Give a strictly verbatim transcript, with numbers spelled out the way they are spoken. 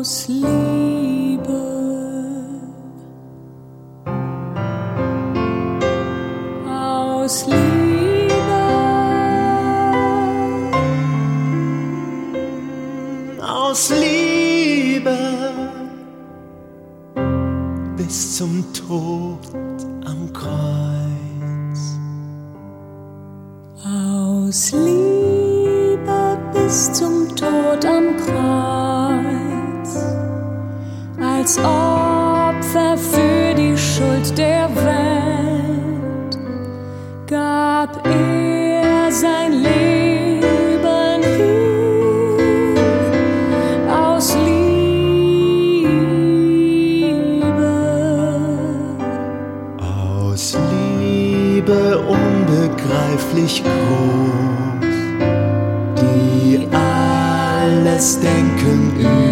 aus Liebe, aus Liebe, aus Liebe bis zum Tod am Kreuz. Aus Liebe bis zum Tod am Kreuz, als ob